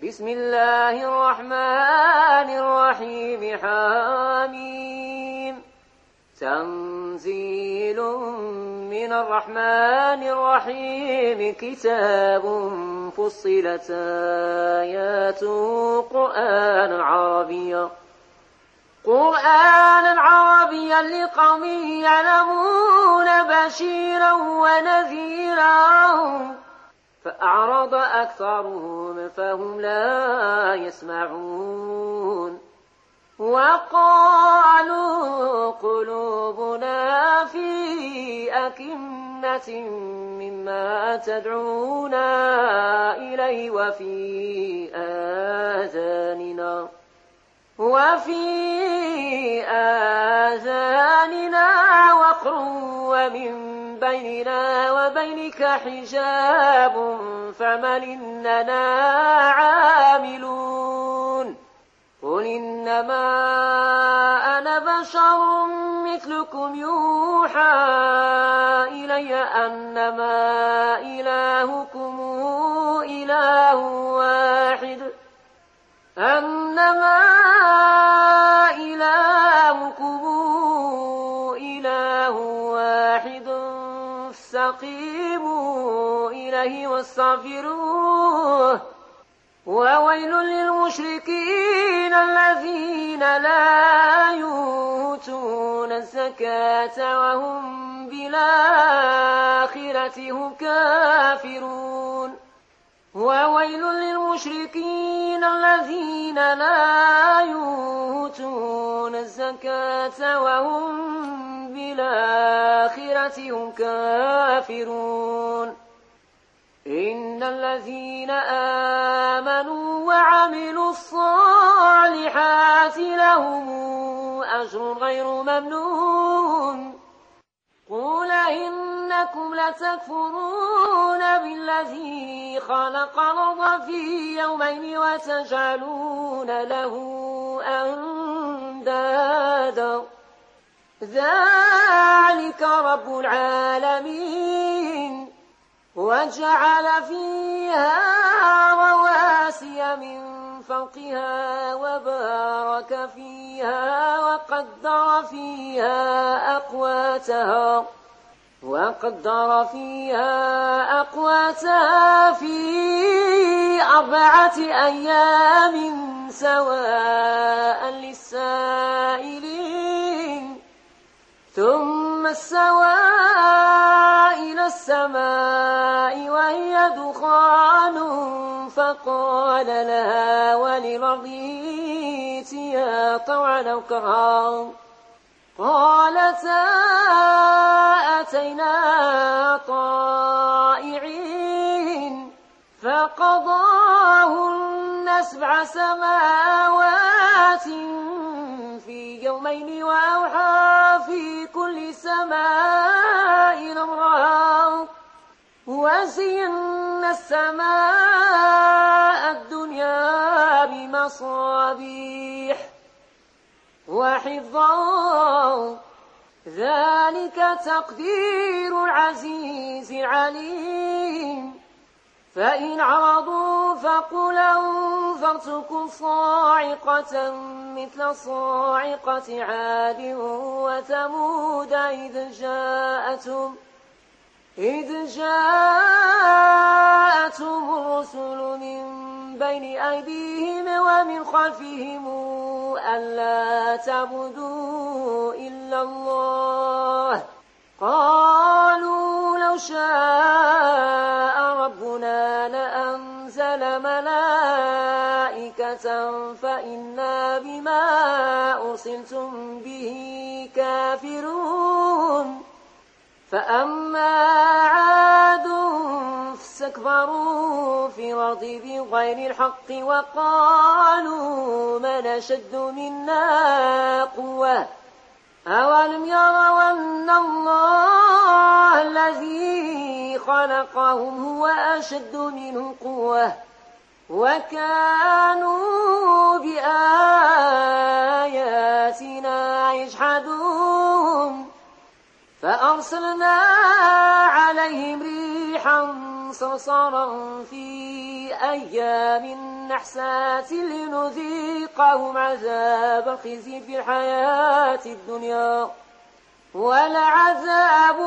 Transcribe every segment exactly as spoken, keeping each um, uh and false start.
بسم الله الرحمن الرحيم حميم تنزيل من الرحمن الرحيم كتاب فصلت آياته قرآنا عربيا قرآنا عربيا لقوم يعلمون بشيرا ونذيرا فأعرض أكثرهم فهم لا يسمعون وقالوا قلوبنا في أكنة مما تدعونا إليه وفي آذاننا وفي آذاننا وقر ومن بيننا وبينك حجاب فمن إننا عاملون قل إنما أنا بشر مثلكم يوحى إلي أنما إلهكم إله واحد أنما إلهكم إله واحد فاستقيموا إليه واستغفروه وويل للمشركين الذين لا يؤتون الزكاة وهم بالآخرة هم كافرون وويل للمشركين الذين لا يؤتون الزكاة وهم بالآخرة هم كافرون إن الذين آمنوا وعملوا الصالحات لهم أجر غير ممنون قل إنكم لتكفرون بالذي خلق الأرض في يومين وتجعلون له أندادا ذلك رب العالمين وجعل فيها رواسي من فوقها وبارك فيها وقدر فيها أقواتها وقدر فيها أقواتها في أربعة أيام سواء للسائلين ثم استوى إلى السماء وهي دخان فقال لها وللأرض ائتيا طوعا أو كرها قالتا أتينا طائعين فقضاهن سبع سماوات في يومين وأوحى في كل سماء أمرها وزينا السماء الدنيا بمصابيح وحفظا ذلك تقدير العزيز العليم فإن عرضوا فقل أنذرتكم صاعقة مثل صاعقة عاد وثمود إذ جاءتهم إذ جاءتهم الرسل من بين أيديهم ومن خلفهم ألا تعبدوا إلا الله قالوا لو شاء ربنا لأنزل ملائكة فإنا بما أرسلتم به كافرون فأما عاد فاستكبروا في الأرض بغير الحق وقالوا من أشد منا قوة أولم يروا أن الله الذي خلقهم هو أشد منهم قوة وكانوا بآياتنا يجحدون فأرسلنا عليهم ريحا صرصرا في أيام نحسات لنذيقهم عذاب الخزي في الحياة الدنيا ولعذاب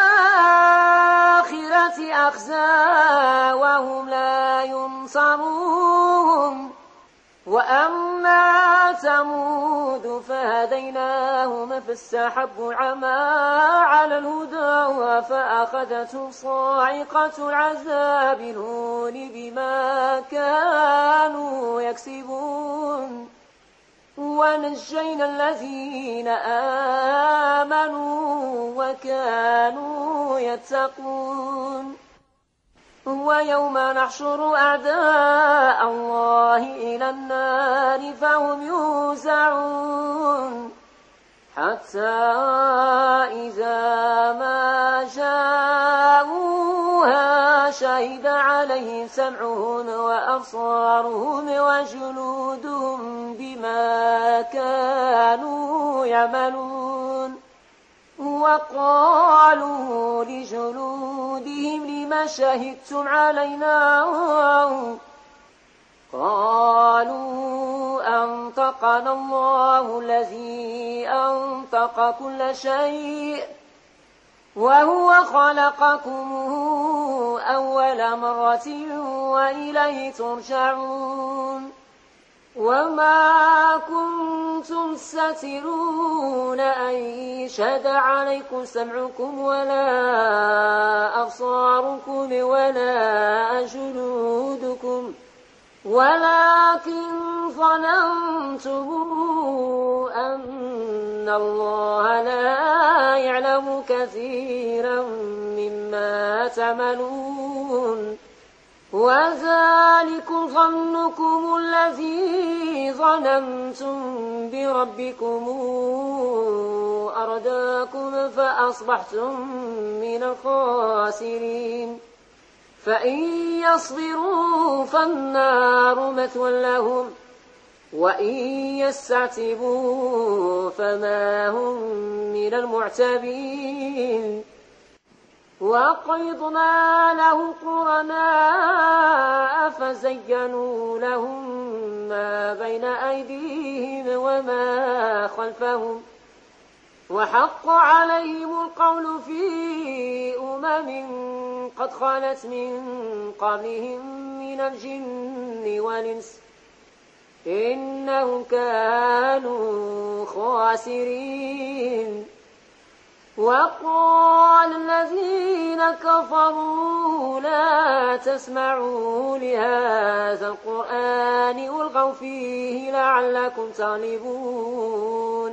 الآخرة أخزى وهم لا ينصرون. وأما ثمود فهديناهم فاستحبوا العمى على الهدى فأخذتهم صاعقة العذاب الهون بما كانوا يكسبون. ونجينا الذين آمنوا وكانوا يتقون. ويوم نحشر أعداء الله إلى النار فهم يوزعون حتى إذا ما جاءوها شهد عليهم سمعهم وأبصارهم وجلودهم بما كانوا يعملون. وقالوا لجلودهم لما شهدتم علينا قالوا أنطقنا الله الذي أنطق كل شيء وهو خلقكم أول مرة وإليه ترجعون. وما كنتم سترون أن يشهد عليكم سمعكم ولا أبصاركم ولا جلودكم ولكن ظننتم أن الله لا يعلم كثيرا مما تعملون. وذلكم ظنكم الذي ظننتم بربكم أرداكم فأصبحتم من الخاسرين. فإن يصبروا فالنار مثوى لهم وإن يستعتبوا فما هم من المعتبين. وقيضنا لهم قرناء فزينوا لهم ما بين أيديهم وما خلفهم وحق عليهم القول في أمم قد خلت من قبلهم من الجن والإنس إنهم كانوا خاسرين. وقال الذين كفروا لا تسمعوا لهذا القرآن والغوا فيه لعلكم تغلبون.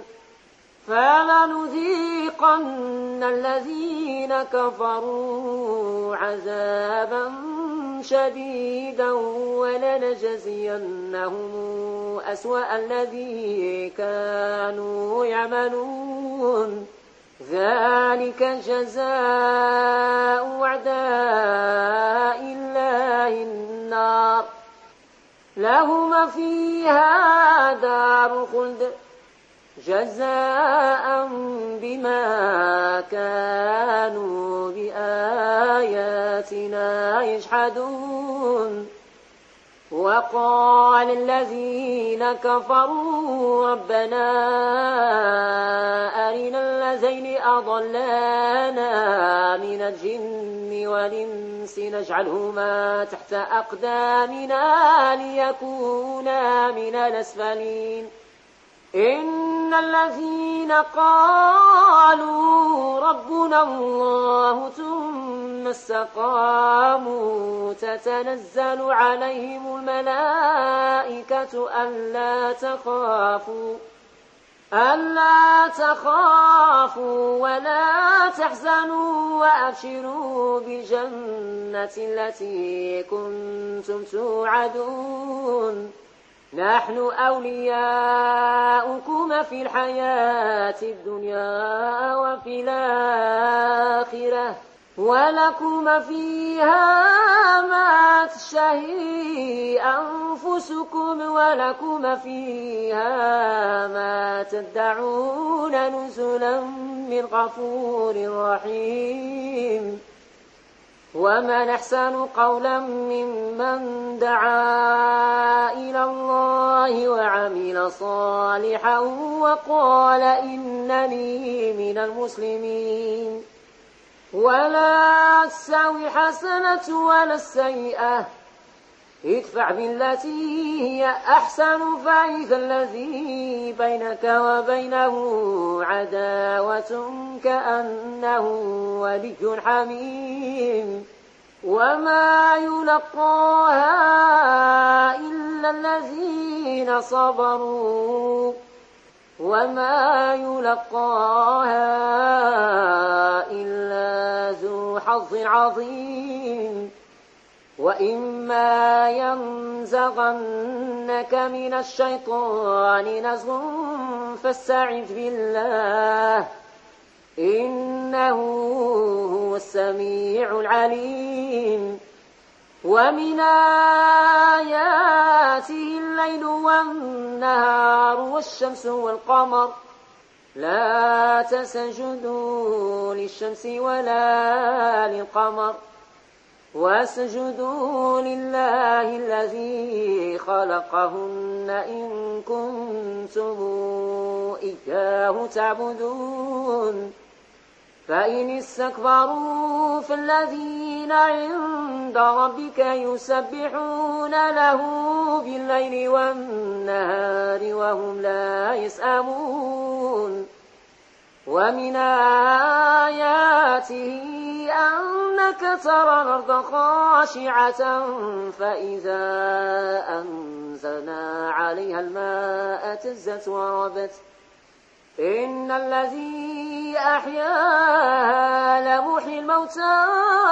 فلنذيقن الذين كفروا عذابا شديدا ولنجزينهم أسوأ الذي كانوا يعملون. ذلك جزاء أعداء الله النار لهم فيها دار الخلد جزاء بما كانوا بآياتنا يجحدون. وقال الذين كفروا ربنا أرنا الذين أضلانا من الجن والإنس نجعلهما تحت أقدامنا ليكونا من الأسفلين. إن الذين قالوا ربنا الله ثم استقاموا تتنزل عليهم الملائكة ألا تخافوا ألا تخافوا ولا تحزنوا وأبشروا بالجنة التي كنتم توعدون. نحن أولياؤكم في الحياة الدنيا وفي الآخرة ولكم فيها ما تشتهي أنفسكم ولكم فيها ما تدعون نزلا من غفور رحيم. ومن أحسن قولا ممن دعا إلى الله وعمل صالحا وقال إنني من المسلمين. ولا تستوي حسنة ولا السيئة، ادفع بالتي هي أحسن فإذا الذي بينك وبينه عداوة كأنه ولي حميم. وما يلقاها إلا الذين صبروا وما يلقاها إلا ذو حظ عظيم. وإما ينزغنك من الشيطان نزغ فاستعذ بالله إنه هو السميع العليم. ومن آياته الليل والنهار والشمس والقمر لا تسجدوا للشمس ولا للقمر واسجدوا لله الذي خلقهن إن كنتم إياه تعبدون. فإن استكبروا فالذين عند ربك يسبحون له بالليل والنهار وهم لا يسأمون. ومن آياته أنك ترى الأرض خاشعة فإذا أنزلنا عليها الماء اهتزت وربت إن الذي أحياها لمحيي الموتى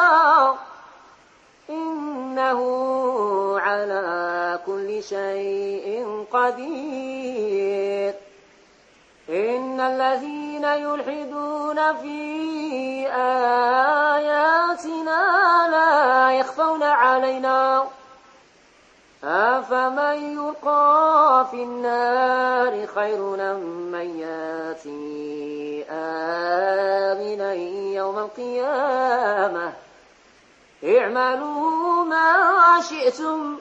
إنه على كل شيء قدير. إن الذين يلحدون في آياتنا لا يخفون علينا أفمن يلقى في النار خير أم من يأتي آمنا يوم القيامة اعملوا ما شئتم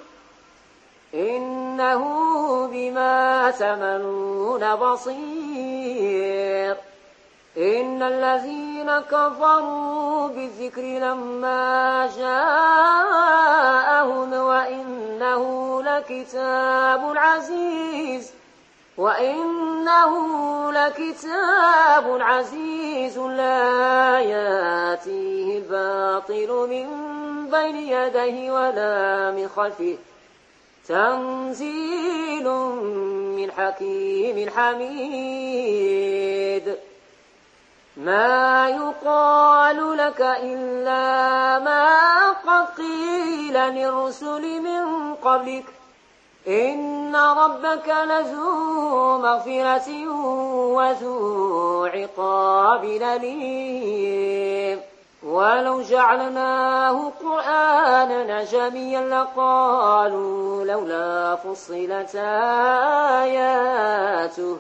إنه بما تعملون بصير. إن الذين كفروا بالذكر لما جاءهم وإنه لكتاب عزيز وإنه لكتاب عزيز لا يأتيه الباطل من بين يديه ولا من خلفه تنزيل من حكيم حميد. ما يقال لك إلا ما قد قيل للرسل من قبلك إن ربك لذو مغفرة وذو عقاب أليم. ولو جعلناه قرآنا أعجميا لقالوا لولا فصلت آياته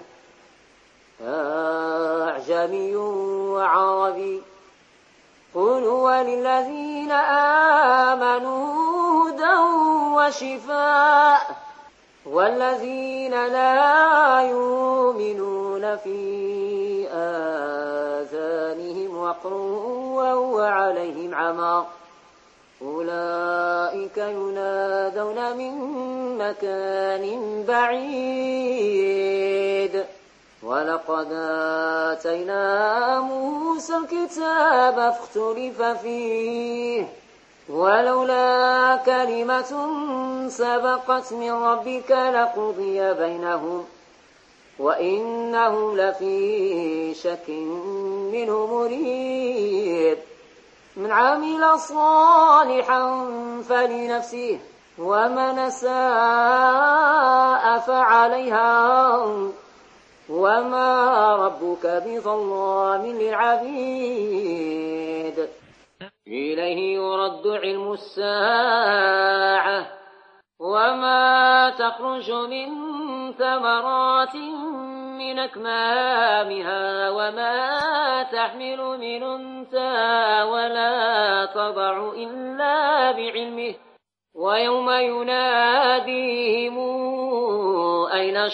أعجمي وعربي قل هو للذين آمنوا هدى وشفاء والذين لا يؤمنون في آذانهم وقر وهو عليهم عمى أولئك ينادون من مكان بعيد. ولقد آتينا موسى الكتاب فاختلف فيه ولولا كلمة سبقت من ربك لقضي بينهم وإنهم لفي شك منه مريب. من عمل صالحا فلنفسه ومن أساء فعليها وما ربك بظلام للعبيد. إليه يرد علم الساعة وما تخرج من ثمرات من أكمامها وما تحمل من أنثى ولا تضع إلا بعلمه ويوم يناديهم أين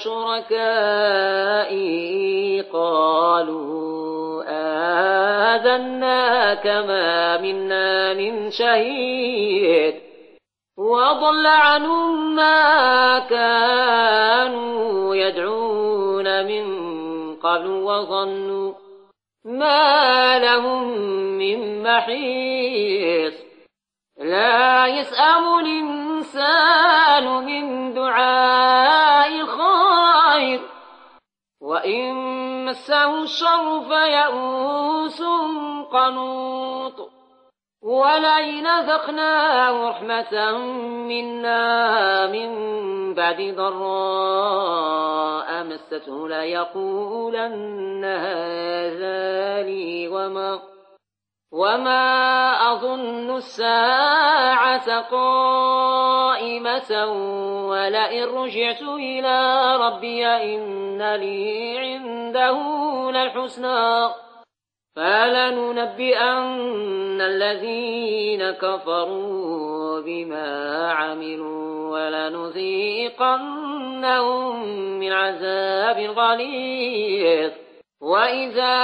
شركائي قالوا آذناك ما منا من شهيد وضل عنهم ما كانوا يدعون من قبل وظنوا ما لهم من محيص لا يسأم الإنسان من دعاء الخير وإن مسه الشر فيئوس قنوط ولئن أذقناه رحمة منا من بعد ضراء مسته ليقولن هذا لي وما وما أظن الساعة قائمة ولئن رجعت إلى ربي إن لي عنده للحسنى فلننبئن الذين كفروا بما عملوا ولنذيقنهم من عذاب غليظ وإذا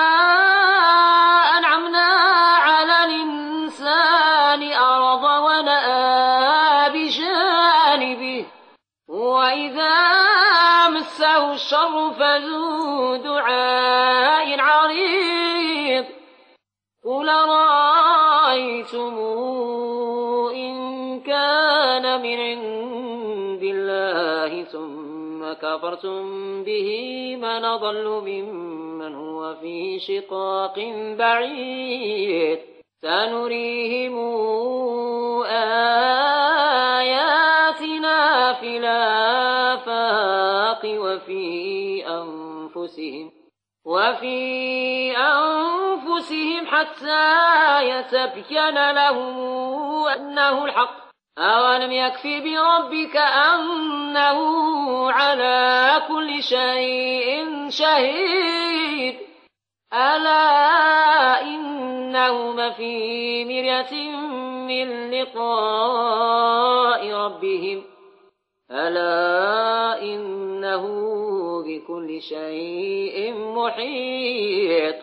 أنعمنا على الإنسان أعرض ونأى بجانبه وإذا مسه الشر فذو دعاء عريض قل رأيتم إن كان من عند الله ثم كفرتم به من أضل ممن هو في شقاق بعيد سنريهم آياتنا في الآفاق وفي أنفسهم وفي أنفسهم حتى يتبين لهم أنه الحق أولم يكف بربك أنه على كل شيء شهيد ألا إنهم في مرية من لقاء ربهم ألا إنه بكل شيء محيط